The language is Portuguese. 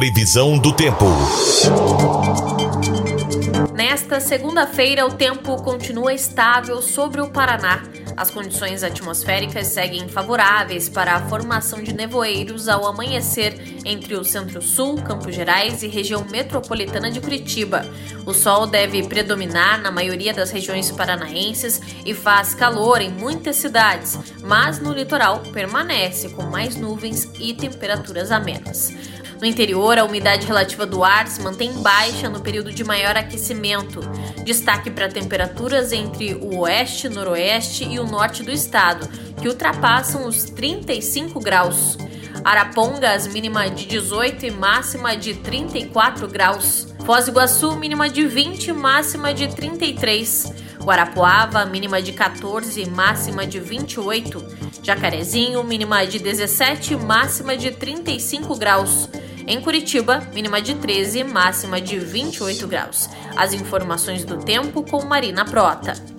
Previsão do tempo. Nesta segunda-feira, o tempo continua estável sobre o Paraná. As condições atmosféricas seguem favoráveis para a formação de nevoeiros ao amanhecer entre o Centro-Sul, Campos Gerais e região metropolitana de Curitiba. O sol deve predominar na maioria das regiões paranaenses e faz calor em muitas cidades, mas no litoral permanece com mais nuvens e temperaturas amenas. No interior, a umidade relativa do ar se mantém baixa no período de maior aquecimento. Destaque para temperaturas entre o oeste, noroeste e o norte do estado, que ultrapassam os 35 graus. Arapongas, mínima de 18 e máxima de 34 graus. Foz do Iguaçu, mínima de 20 e máxima de 33. Guarapuava, mínima de 14 e máxima de 28. Jacarezinho, mínima de 17 e máxima de 35 graus. Em Curitiba, mínima de 13 e máxima de 28 graus. As informações do tempo com Marina Prota.